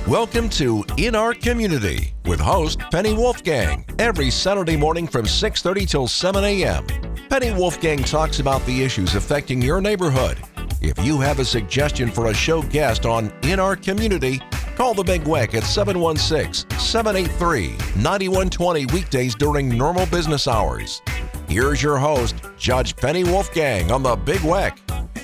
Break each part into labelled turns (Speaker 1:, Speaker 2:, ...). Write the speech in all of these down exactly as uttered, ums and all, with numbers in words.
Speaker 1: Welcome to In Our Community with host Penny Wolfgang every Saturday morning from six thirty till seven a.m. Penny Wolfgang talks about the issues affecting your neighborhood. If you have a suggestion for a show guest on In Our Community, call the Big Weck at seven one six, seven eight three, nine one two zero weekdays during normal business hours. Here's your host, Judge Penny Wolfgang on the Big Weck.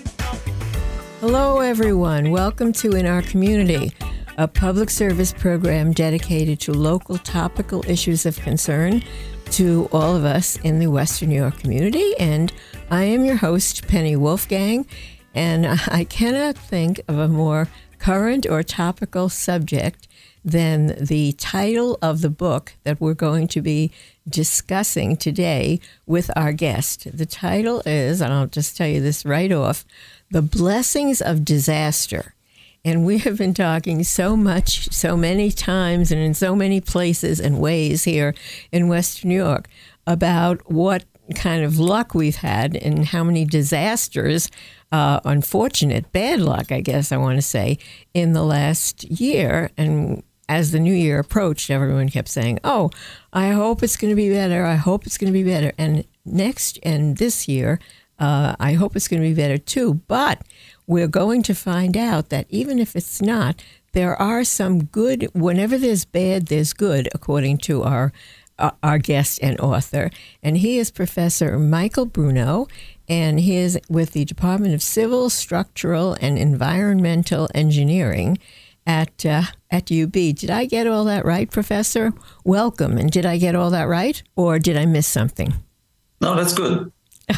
Speaker 2: Hello, everyone. Welcome to In Our Community, a public service program dedicated to local topical issues of concern to all of us in the Western New York community. And I am your host, Penny Wolfgang, and I cannot think of a more current or topical subject than the title of the book that we're going to be discussing today with our guest. The title is, and I'll just tell you this right off, The Blessings of Disaster. And we have been talking so much, so many times, and in so many places and ways here in Western New York about what kind of luck we've had and how many disasters, uh, unfortunate, bad luck, I guess I want to say, in the last year. And as the new year approached, everyone kept saying, oh, I hope it's going to be better. I hope it's going to be better. And next and this year, uh, I hope it's going to be better too. But we're going to find out that even if it's not, there are some good, whenever there's bad, there's good, according to our uh, our guest and author. And he is Professor Michael Bruno, and he is with the Department of Civil, Structural, and Environmental Engineering at uh, at U B. Did I get all that right, Professor? Welcome. And did I get all that right, or did I miss something?
Speaker 3: No, that's good.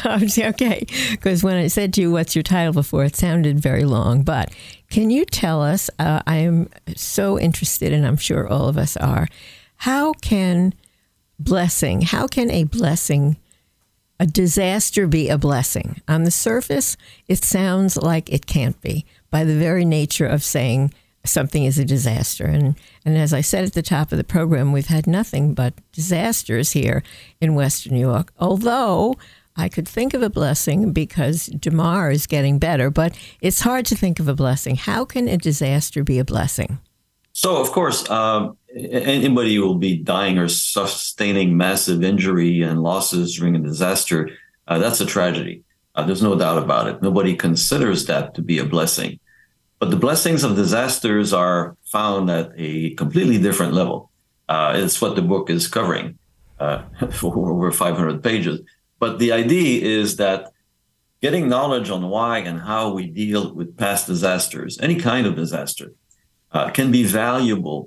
Speaker 2: Okay, because when I said to you, what's your title before, it sounded very long. But can you tell us, uh, I am so interested, and I'm sure all of us are, how can blessing, how can a blessing, a disaster be a blessing? On the surface, it sounds like it can't be, by the very nature of saying something is a disaster. And, and as I said at the top of the program, we've had nothing but disasters here in Western New York, although I could think of a blessing because DeMar is getting better, but it's hard to think of a blessing. How can a disaster be a blessing?
Speaker 3: So, of course, um, anybody who will be dying or sustaining massive injury and losses during a disaster, uh, that's a tragedy. Uh, there's no doubt about it. Nobody considers that to be a blessing. But the blessings of disasters are found at a completely different level. Uh, it's what the book is covering uh, for over five hundred pages. But the idea is that getting knowledge on why and how we deal with past disasters, any kind of disaster, uh, can be valuable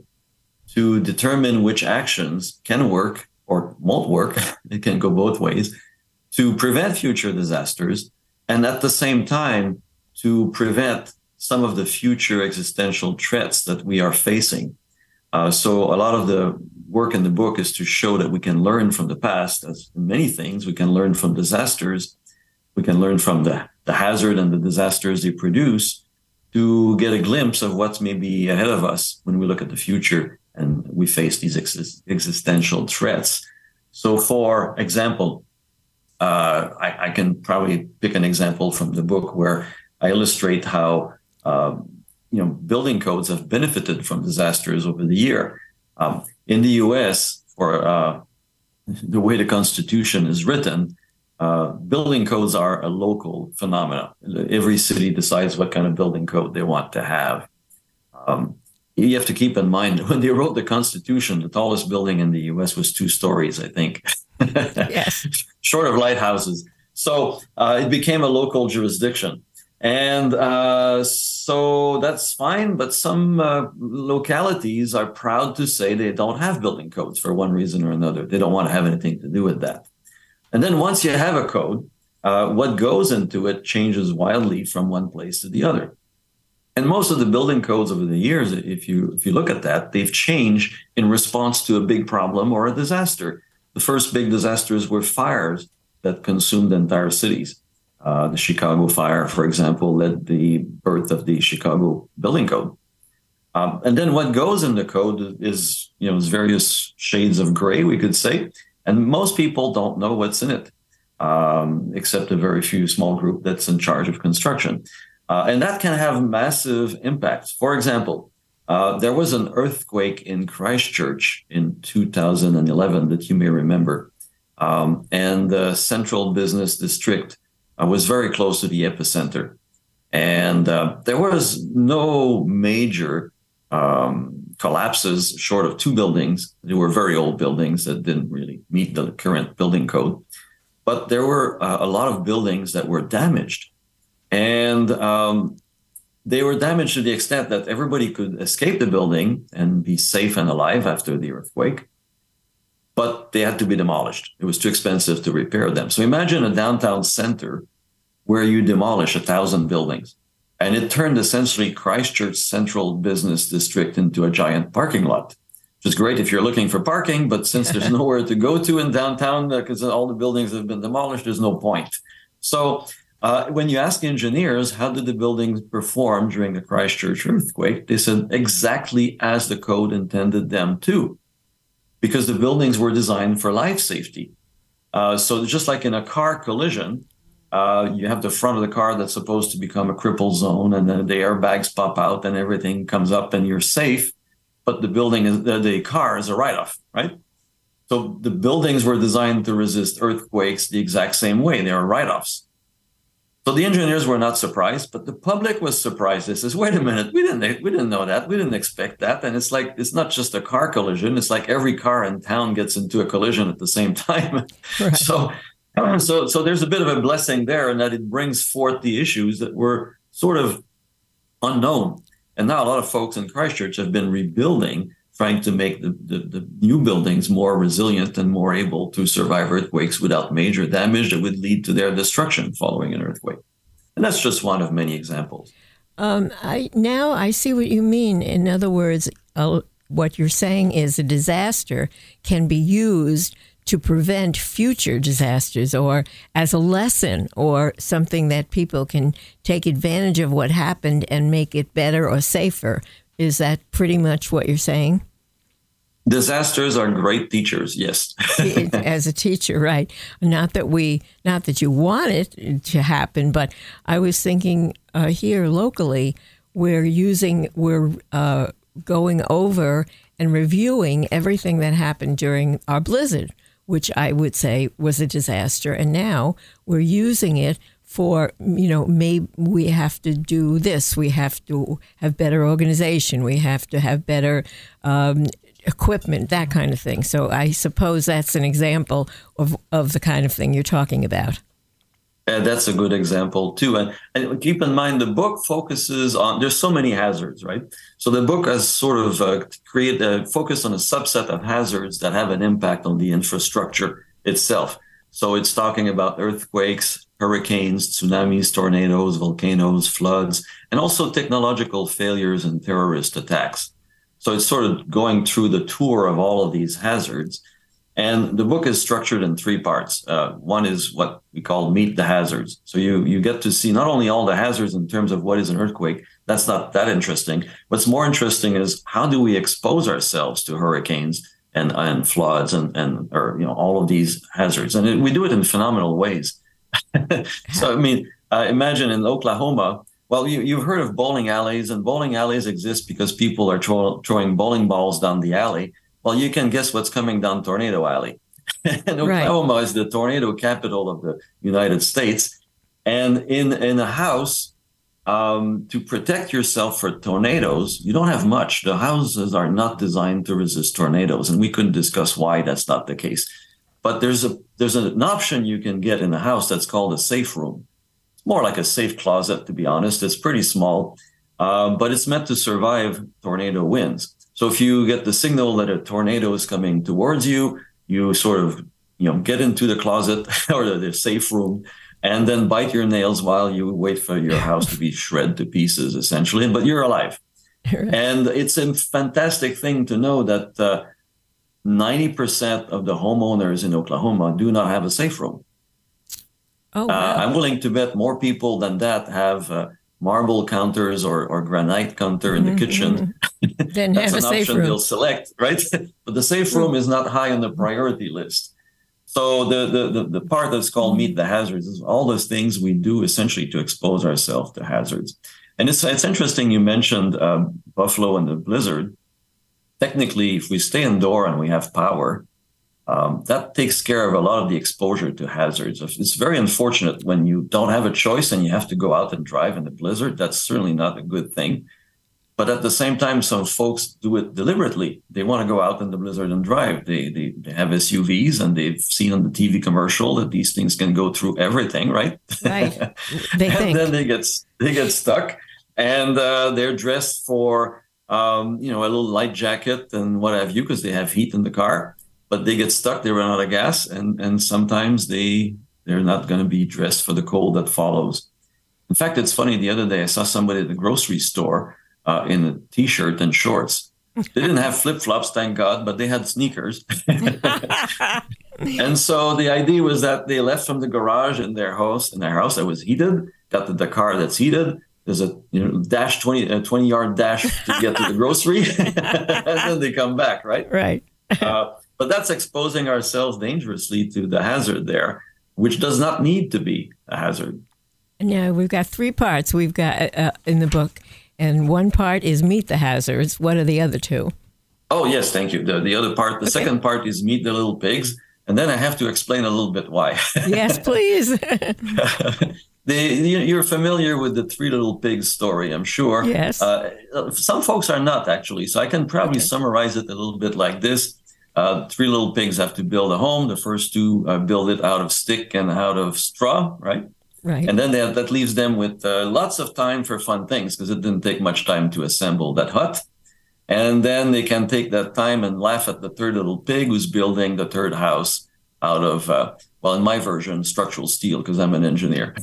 Speaker 3: to determine which actions can work or won't work. It can go both ways to prevent future disasters, and at the same time to prevent some of the future existential threats that we are facing. Uh, so a lot of the work in the book is to show that we can learn from the past, as many things. We can learn from disasters. We can learn from the, the hazard and the disasters they produce to get a glimpse of what's maybe ahead of us when we look at the future and we face these ex- existential threats. So for example, uh, I, I can probably pick an example from the book where I illustrate how uh, you know, building codes have benefited from disasters over the year. Um, in the U S, for uh, the way the Constitution is written, uh, building codes are a local phenomenon. Every city decides what kind of building code they want to have. Um, you have to keep in mind, when they wrote the Constitution, the tallest building in the U S was two stories, I think,
Speaker 2: yes.
Speaker 3: short of lighthouses. So uh, it became a local jurisdiction. And uh, so that's fine, but some uh, localities are proud to say they don't have building codes for one reason or another. They don't want to have anything to do with that. And then once you have a code, uh, what goes into it changes wildly from one place to the other. And most of the building codes over the years, if you if you look at that, they've changed in response to a big problem or a disaster. The first big disasters were fires that consumed entire cities. Uh, the Chicago fire, for example, led the birth of the Chicago Building Code. Um, and then what goes in the code is, you know, various shades of gray, we could say. And most people don't know what's in it, um, except a very few small group that's in charge of construction. Uh, and that can have massive impacts. For example, Uh, there was an earthquake in Christchurch in two thousand eleven that you may remember. Um, and the central business district uh, was very close to the epicenter. And uh, there was no major um, collapses short of two buildings. They were very old buildings that didn't really meet the current building code. But there were uh, a lot of buildings that were damaged. And um, they were damaged to the extent that everybody could escape the building and be safe and alive after the earthquake. But they had to be demolished. It was too expensive to repair them. So imagine a downtown center where you demolish a thousand buildings. And it turned essentially Christchurch Central Business District into a giant parking lot, which is great if you're looking for parking. But since there's nowhere to go to in downtown because uh, all the buildings have been demolished, there's no point. So uh, when you ask engineers, how did the buildings perform during the Christchurch earthquake? They said exactly as the code intended them to, because the buildings were designed for life safety. Uh, so just like in a car collision, uh, you have the front of the car that's supposed to become a cripple zone, and then the airbags pop out and everything comes up and you're safe. But the building is the, the car is a write-off, right? So the buildings were designed to resist earthquakes the exact same way. They were write-offs. So the engineers were not surprised, but the public was surprised. They says, wait a minute, we didn't we didn't know that. We didn't expect that. And it's like, it's not just a car collision. It's like every car in town gets into a collision at the same time. Right. So, so, so there's a bit of a blessing there in that it brings forth the issues that were sort of unknown. And now a lot of folks in Christchurch have been rebuilding, trying to make the, the, the new buildings more resilient and more able to survive earthquakes without major damage that would lead to their destruction following an earthquake. And that's just one of many examples.
Speaker 2: Um, I now I see what you mean. In other words, uh, what you're saying is a disaster can be used to prevent future disasters, or as a lesson, or something that people can take advantage of what happened and make it better or safer. Is that pretty much what you're saying?
Speaker 3: Disasters are great teachers, yes.
Speaker 2: As a teacher, right. Not that we, not that you want it to happen, but I was thinking uh, here locally, we're using, we're uh, going over and reviewing everything that happened during our blizzard, which I would say was a disaster. And now we're using it for, you know, maybe we have to do this. We have to have better organization. We have to have better um, equipment, that kind of thing. So I suppose that's an example of, of the kind of thing you're talking about.
Speaker 3: Uh, that's a good example, too. And, and keep in mind, the book focuses on, there's so many hazards, right? So the book has sort of uh, create a focus on a subset of hazards that have an impact on the infrastructure itself. So it's talking about earthquakes, hurricanes, tsunamis, tornadoes, volcanoes, floods, and also technological failures and terrorist attacks. So it's sort of going through the tour of all of these hazards. And the book is structured in three parts. Uh, one is what we call Meet the Hazards. So you, you get to see not only all the hazards in terms of what is an earthquake. That's not that interesting. What's more interesting is how do we expose ourselves to hurricanes and, and floods and, and or you know all of these hazards. And it, we do it in phenomenal ways. So, I mean, uh, imagine in Oklahoma, well, you, you've heard of bowling alleys, and bowling alleys exist because people are tro- throwing bowling balls down the alley. Well, you can guess what's coming down Tornado Alley. And Oklahoma right. is the tornado capital of the United States. And in, in a house, um, to protect yourself for tornadoes, you don't have much. The houses are not designed to resist tornadoes, and we couldn't discuss why that's not the case. But there's a there's an option you can get in the house that's called a safe room. It's more like a safe closet, to be honest. It's pretty small, uh, but it's meant to survive tornado winds. So if you get the signal that a tornado is coming towards you, you sort of, you know, get into the closet or the, the safe room and then bite your nails while you wait for your house to be shred to pieces, essentially. But you're alive. Right. And it's a fantastic thing to know that uh, ninety percent of the homeowners in Oklahoma do not have a safe room. Oh, wow. uh, I'm willing to bet more people than that have uh, marble counters or, or granite counter in the mm-hmm. kitchen.
Speaker 2: Then
Speaker 3: That's
Speaker 2: have
Speaker 3: an
Speaker 2: a safe
Speaker 3: option
Speaker 2: room.
Speaker 3: They'll select, right? But the safe room is not high on the priority list. So the, the, the, the part that's called Meet the Hazards is all those things we do essentially to expose ourselves to hazards. And it's it's interesting you mentioned uh, Buffalo and the blizzard. Technically, if we stay indoor and we have power, um, that takes care of a lot of the exposure to hazards. It's very unfortunate when you don't have a choice and you have to go out and drive in the blizzard. That's certainly not a good thing. But at the same time, some folks do it deliberately. They want to go out in the blizzard and drive. They, they they have S U Vs, and they've seen on the T V commercial that these things can go through everything, right?
Speaker 2: Right. They
Speaker 3: and
Speaker 2: think.
Speaker 3: then they get they get stuck, and uh, they're dressed for um, you know a little light jacket and what have you, because they have heat in the car. But they get stuck. They run out of gas, and and sometimes they they're not going to be dressed for the cold that follows. In fact, it's funny. The other day, I saw somebody at the grocery store. Uh, in a T-shirt and shorts. They didn't have flip-flops, thank God, but they had sneakers. And so the idea was that they left from the garage in their house, in their house that was heated, got to the car that's heated. There's a you know dash twenty a twenty yard dash to get to the grocery, and then they come back, right?
Speaker 2: Right.
Speaker 3: uh, but that's exposing ourselves dangerously to the hazard there, which does not need to be a hazard.
Speaker 2: Now we've got three parts. We've got uh, in the book. And one part is meet the hazards. What are the other two?
Speaker 3: Oh, yes, thank you. The, the other part, the okay. second part is meet the little pigs. And then I have to explain a little bit why.
Speaker 2: Yes, please.
Speaker 3: the, you're familiar with the Three Little Pigs story, I'm sure.
Speaker 2: Yes.
Speaker 3: Uh, some folks are not, actually. So I can probably okay. summarize it a little bit like this. Uh, three little pigs have to build a home. The first two uh, build it out of stick and out of straw, right?
Speaker 2: Right.
Speaker 3: And then they have, that leaves them with uh, lots of time for fun things, because it didn't take much time to assemble that hut. And then they can take that time and laugh at the third little pig who's building the third house out of, uh, well, in my version, structural steel, because I'm an engineer.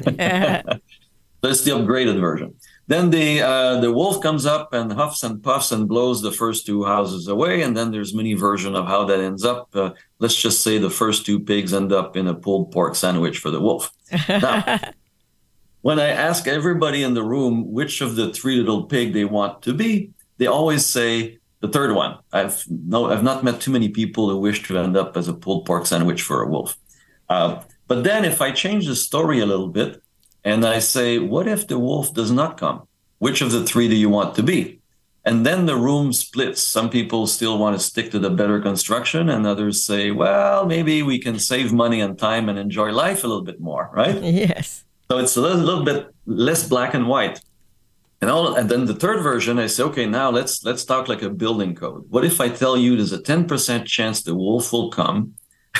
Speaker 3: That's the upgraded version. Then the uh, the wolf comes up and huffs and puffs and blows the first two houses away. And then there's many versions of how that ends up. Uh, let's just say the first two pigs end up in a pulled pork sandwich for the wolf. Now, when I ask everybody in the room which of the three little pig they want to be, they always say the third one. I've no, I've not met too many people who wish to end up as a pulled pork sandwich for a wolf. Uh, but then if I change the story a little bit, and I say, what if the wolf does not come? Which of the three do you want to be? And then the room splits. Some people still want to stick to the better construction, and others say, well, maybe we can save money and time and enjoy life a little bit more, right?
Speaker 2: Yes.
Speaker 3: So it's a little, little bit less black and white. And all, and then the third version, I say, okay, now let's let's talk like a building code. What if I tell you there's a ten percent chance the wolf will come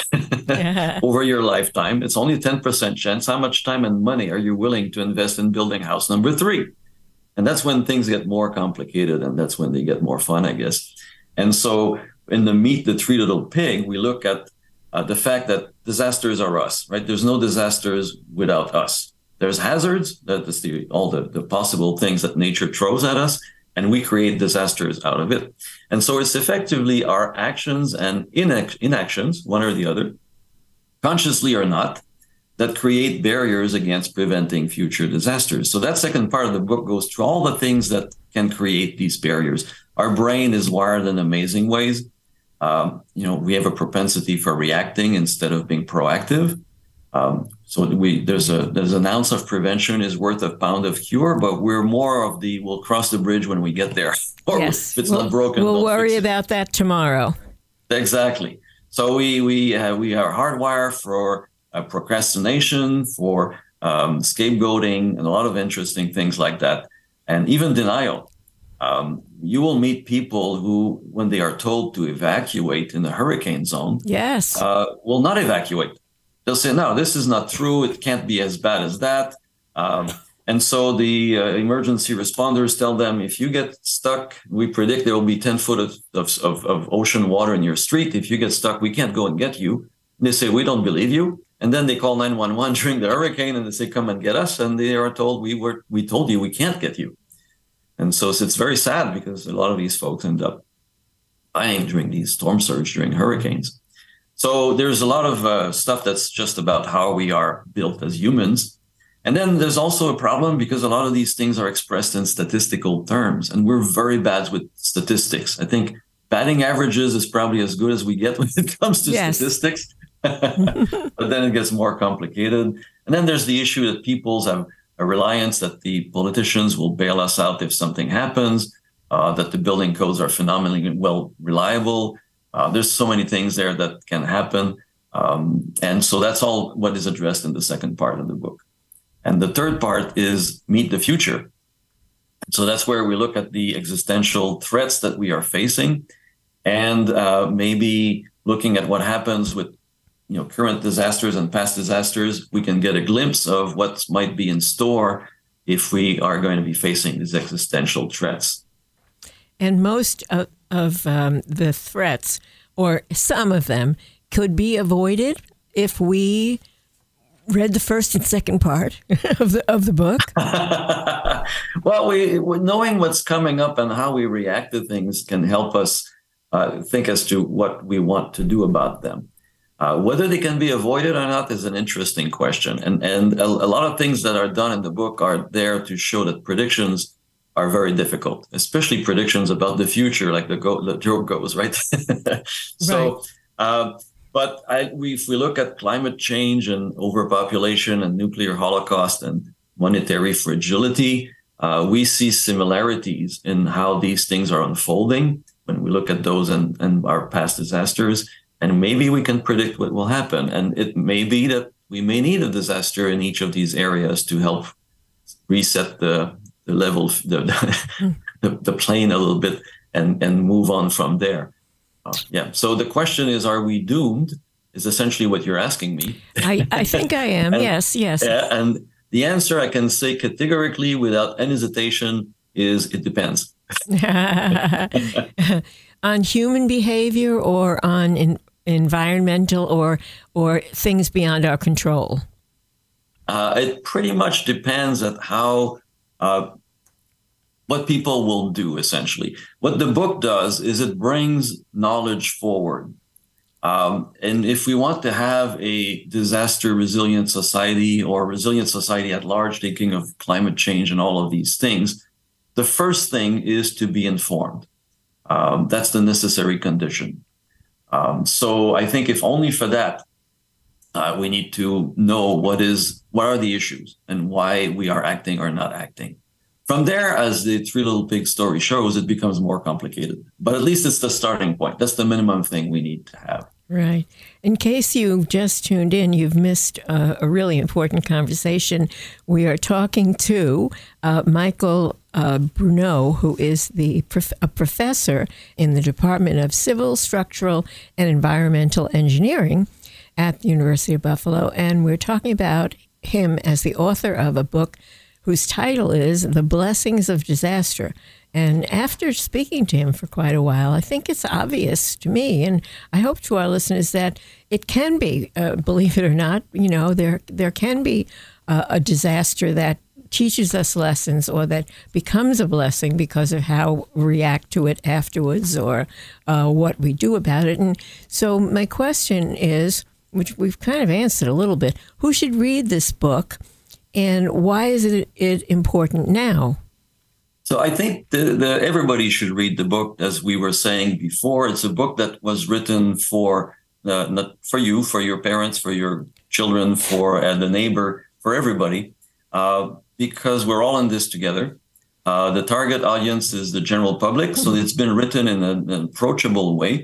Speaker 3: over your lifetime? It's only a ten percent chance. How much time and money are you willing to invest in building house number three? And that's when things get more complicated, and that's when they get more fun, I guess. And so in the Meet the Three Little Pig, we look at uh, the fact that disasters are us, right? There's no disasters without us. There's hazards, that is the, all the, the possible things that nature throws at us, and we create disasters out of it. And so it's effectively our actions and inac- inactions, one or the other, consciously or not, that create barriers against preventing future disasters. So that second part of the book goes through all the things that can create these barriers. Our brain is wired in amazing ways. Um, you know, we have a propensity for reacting instead of being proactive. Um, so we there's a there's an ounce of prevention is worth a pound of cure, but we're more of the we'll cross the bridge when we get there. Or
Speaker 2: yes.
Speaker 3: if it's
Speaker 2: we'll,
Speaker 3: not broken,
Speaker 2: we'll worry about that tomorrow.
Speaker 3: Exactly. So we we uh, we are hardwired for uh, procrastination, for um, scapegoating, and a lot of interesting things like that, and even denial. Um, you will meet people who, when they are told to evacuate in a hurricane zone,
Speaker 2: yes,
Speaker 3: uh, will not evacuate. They'll say, no, this is not true. It can't be as bad as that. Um, and so the uh, emergency responders tell them, if you get stuck, we predict there will be ten foot of, of, of ocean water in your street. If you get stuck, we can't go and get you. And they say, we don't believe you. And then they call nine one one during the hurricane and they say, come and get us. And they are told, we were, we told you we can't get you. And so it's very sad because a lot of these folks end up dying during these storm surge, during hurricanes. So there's a lot of uh, stuff that's just about how we are built as humans. And then there's also a problem because a lot of these things are expressed in statistical terms, and we're very bad with statistics. I think batting averages is probably as good as we get when it comes to yes. statistics. But then it gets more complicated. And then there's the issue that peoples have a reliance that the politicians will bail us out if something happens, uh, that the building codes are phenomenally well reliable. Uh, there's so many things there that can happen. Um, and so that's all what is addressed in the second part of the book. And the third part is meet the future. So that's where we look at the existential threats that we are facing, and uh, maybe looking at what happens with, you know, current disasters and past disasters. We can get a glimpse of what might be in store if we are going to be facing these existential threats.
Speaker 2: And most of, of um, the threats, or some of them, could be avoided if we read the first and second part of the of the book.
Speaker 3: Well, we knowing what's coming up and how we react to things can help us uh, think as to what we want to do about them. Uh, whether they can be avoided or not is an interesting question. And and a, a lot of things that are done in the book are there to show that predictions are very difficult, especially predictions about the future, like the, go, the joke goes, right? So, right. Uh, but I, we, if we look at climate change and overpopulation and nuclear holocaust and monetary fragility, uh, we see similarities in how these things are unfolding when we look at those and, and our past disasters. And maybe we can predict what will happen. And it may be that we may need a disaster in each of these areas to help reset the, the level, the, the, the plane a little bit and, and move on from there. Uh, yeah. So the question is, are we doomed? Is essentially what you're asking me.
Speaker 2: I, I think I am.
Speaker 3: and,
Speaker 2: yes, yes.
Speaker 3: Yeah, and the answer I can say categorically without any hesitation is it depends.
Speaker 2: On human behavior or on in, environmental or or things beyond our control?
Speaker 3: Uh, it pretty much depends on how uh, what people will do, essentially. What the book does is it brings knowledge forward. Um, and if we want to have a disaster resilient society or resilient society at large, thinking of climate change and all of these things, the first thing is to be informed. Um, that's the necessary condition. Um, so I think if only for that, uh, we need to know what is what are the issues and why we are acting or not acting. From there, as the Three Little Pigs story shows, it becomes more complicated. But at least it's the starting point. That's the minimum thing we need to have.
Speaker 2: Right. In case you just tuned in, you've missed uh, a really important conversation. We are talking to uh, Michael uh, Bruneau, who is the prof- a professor in the Department of Civil, Structural, and Environmental Engineering at the University of Buffalo. And we're talking about him as the author of a book whose title is The Blessings of Disaster. And after speaking to him for quite a while, I think it's obvious to me, and I hope to our listeners, that it can be, uh, believe it or not, you know, there there can be uh, a disaster that teaches us lessons or that becomes a blessing because of how we react to it afterwards or uh, what we do about it. And so my question is, which we've kind of answered a little bit, who should read this book and why is it, it important now?
Speaker 3: So I think the, the, everybody should read the book. As we were saying before, it's a book that was written for uh, not for you, for your parents, for your children, for uh, the neighbor, for everybody, uh, because we're all in this together. Uh, the target audience is the general public, so it's been written in an, an approachable way.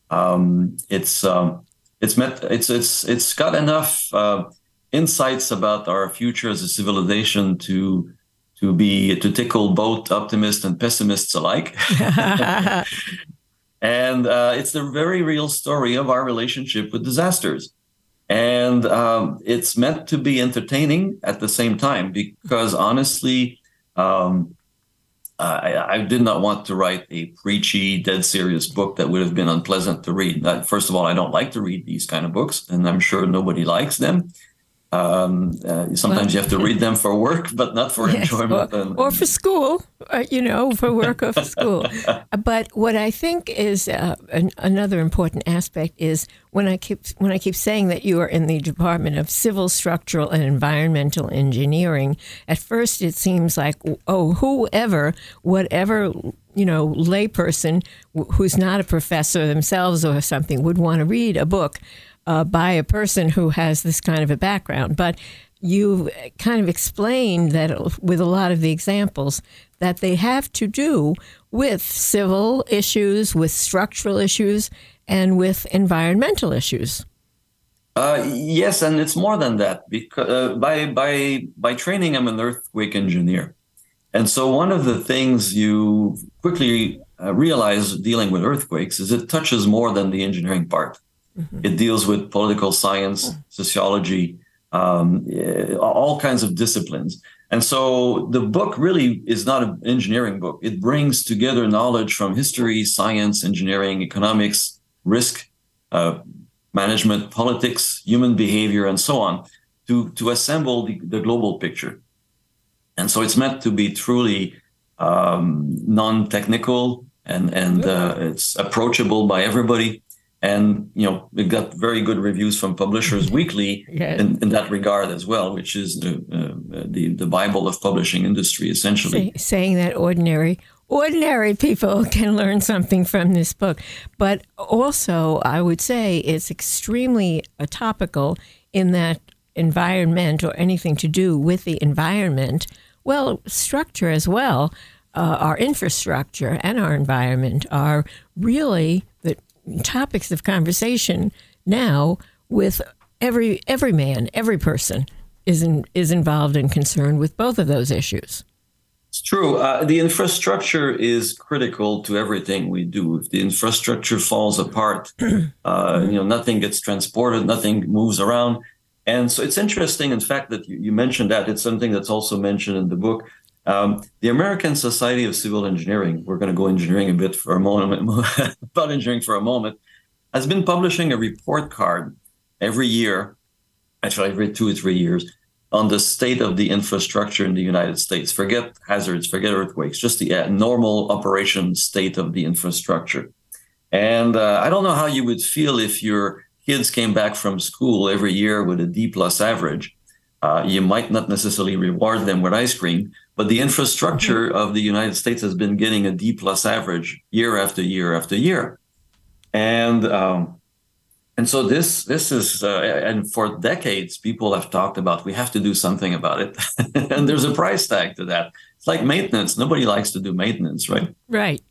Speaker 3: Um, it's um, it's met it's it's it's got enough uh, insights about our future as a civilization to. to be to tickle both optimists and pessimists alike. And uh, it's the very real story of our relationship with disasters. And um, it's meant to be entertaining at the same time, because honestly, um, I, I did not want to write a preachy, dead serious book that would have been unpleasant to read. First of all, I don't like to read these kind of books, and I'm sure nobody likes them. Um, uh, sometimes well, you have to read them for work, but not for yes, enjoyment.
Speaker 2: Or,
Speaker 3: and,
Speaker 2: or for school, uh, you know, for work or for school. But what I think is uh, an, another important aspect is when I keep when I keep saying that you are in the Department of Civil, Structural, and Environmental Engineering. At first, it seems like, oh, whoever, whatever, you know, layperson who's not a professor themselves or something would want to read a book Uh, by a person who has this kind of a background. But you kind of explained that with a lot of the examples that they have to do with civil issues, with structural issues, and with environmental issues.
Speaker 3: Uh, yes, and it's more than that. Because uh, by by by training, I'm an earthquake engineer, and so one of the things you quickly uh, realize dealing with earthquakes is it touches more than the engineering part. Mm-hmm. It deals with political science, sociology, um, all kinds of disciplines. And so the book really is not an engineering book. It brings together knowledge from history, science, engineering, economics, risk uh, management, politics, human behavior, and so on to, to assemble the, the global picture. And so it's meant to be truly um, non-technical and, and uh, it's approachable by everybody. And, you know, we got very good reviews from Publishers Weekly yes. in, in that regard as well, which is the, uh, the the Bible of publishing industry, essentially.
Speaker 2: Say, saying that ordinary, ordinary people can learn something from this book. But also, I would say it's extremely uh, topical in that environment or anything to do with the environment, well, structure as well, uh, our infrastructure and our environment are really the topics of conversation now with every every man, every person is in, is involved and concerned with both of those issues.
Speaker 3: It's true. Uh, the infrastructure is critical to everything we do. If the infrastructure falls apart, uh, you know, nothing gets transported, nothing moves around. And so it's interesting, in fact, that you, you mentioned that. It's something that's also mentioned in the book. Um, the American Society of Civil Engineering, we're going to go engineering a bit for a moment, about engineering for a moment, has been publishing a report card every year, actually every two or three years, on the state of the infrastructure in the United States. Forget hazards, forget earthquakes, just the uh, normal operation state of the infrastructure. And uh, I don't know how you would feel if your kids came back from school every year with a D plus average. Uh, you might not necessarily reward them with ice cream, but the infrastructure of the United States has been getting a D plus average year after year after year. And um, and so this this is, uh, and for decades, people have talked about, we have to do something about it. And there's a price tag to that. It's like maintenance. Nobody likes to do maintenance, right?
Speaker 2: Right.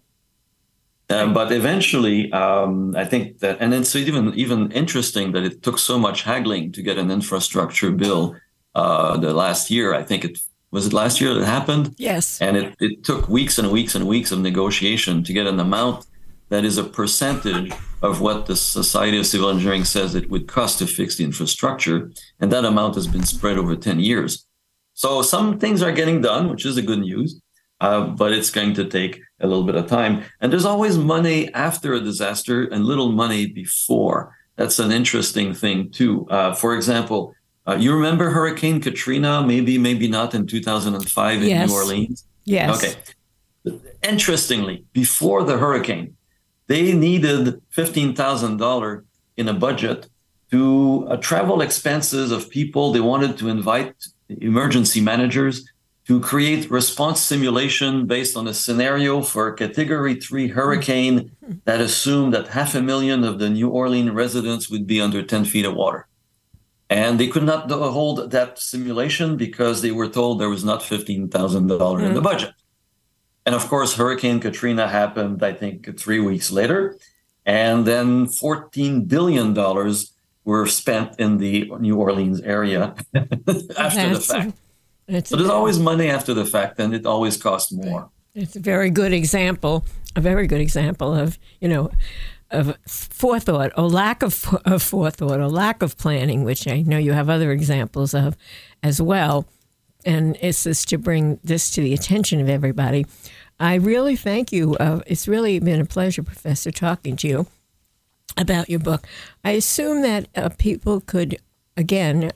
Speaker 3: Uh, but eventually, um, I think that, and it's even, even interesting that it took so much haggling to get an infrastructure bill uh, the last year. I think it was it last year that happened?
Speaker 2: Yes.
Speaker 3: And it, it took weeks and weeks and weeks of negotiation to get an amount that is a percentage of what the Society of Civil Engineering says it would cost to fix the infrastructure. And that amount has been spread over ten years. So some things are getting done, which is a good news, uh, but it's going to take a little bit of time. And there's always money after a disaster and little money before. That's an interesting thing, too. Uh, for example, uh, you remember Hurricane Katrina, maybe, maybe not, in two thousand five in
Speaker 2: yes.
Speaker 3: New Orleans?
Speaker 2: Yes.
Speaker 3: Okay. Interestingly, before the hurricane, they needed fifteen thousand dollars in a budget to uh, travel expenses of people. They wanted to invite emergency managers to create response simulation based on a scenario for a category three hurricane that assumed that half a million of the New Orleans residents would be under ten feet of water. And they could not hold that simulation because they were told there was not fifteen thousand dollars mm. in the budget. And of course, Hurricane Katrina happened, I think, three weeks later. And then fourteen billion dollars were spent in the New Orleans area after the fact.
Speaker 2: It's
Speaker 3: so there's always money after the fact, and it always costs more.
Speaker 2: It's a very good example, a very good example of, you know, of forethought or lack of, of forethought or lack of planning, which I know you have other examples of as well. And it's just to bring this to the attention of everybody. I really thank you. Uh, it's really been a pleasure, Professor, talking to you about your book. I assume that uh, people could, again,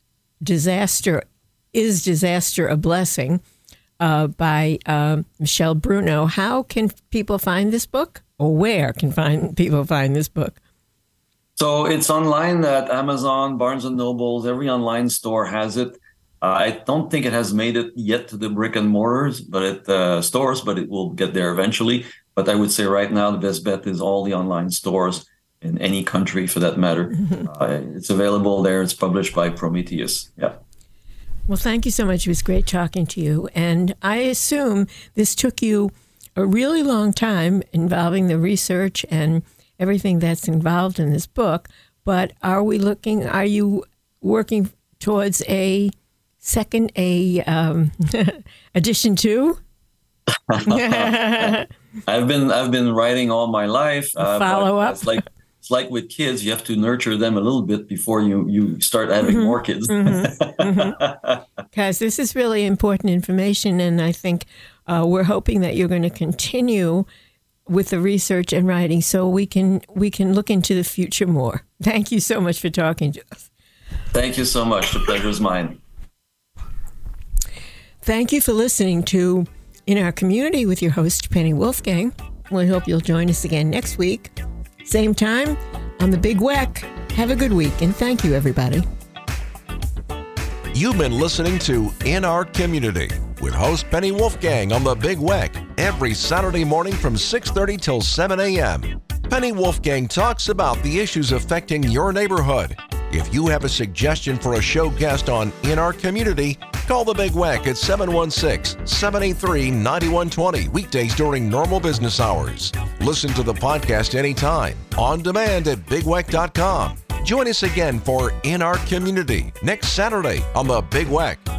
Speaker 2: disaster, Is Disaster a Blessing, uh, by uh, Michelle Bruno. How can people find this book, or where can find people find this book?
Speaker 3: So it's online at Amazon, Barnes and Nobles. Every online store has it. Uh, I don't think it has made it yet to the brick and mortars, but it uh, stores, but it will get there eventually. But I would say right now the best bet is all the online stores in any country, for that matter. uh, it's available there. It's published by Prometheus. Yeah.
Speaker 2: Well, thank you so much. It was great talking to you. And I assume this took you a really long time involving the research and everything that's involved in this book. But are we looking, are you working towards a second, a um, edition two?
Speaker 3: I've been I've been writing all my life.
Speaker 2: Uh, Follow up.
Speaker 3: It's like it's like with kids, you have to nurture them a little bit before you, you start having
Speaker 2: mm-hmm.
Speaker 3: more kids.
Speaker 2: mm-hmm. mm-hmm. Because this is really important information, and I think uh, we're hoping that you're going to continue with the research and writing, so we can we can look into the future more. Thank you so much for talking to us.
Speaker 3: Thank you so much. The pleasure is mine.
Speaker 2: Thank you for listening to In Our Community with your host, Penny Wolfgang. We hope you'll join us again next week. Same time on the Big W E C. Have a good week, and thank you, everybody.
Speaker 1: You've been listening to In Our Community with host Penny Wolfgang on the Big W E C every Saturday morning from six thirty till seven a.m. Penny Wolfgang talks about the issues affecting your neighborhood. If you have a suggestion for a show guest on In Our Community, call the Big W E C at seven one six, seven eight three, nine one two zero weekdays during normal business hours. Listen to the podcast anytime, on demand at big w e c dot com. Join us again for In Our Community next Saturday on the Big W E C.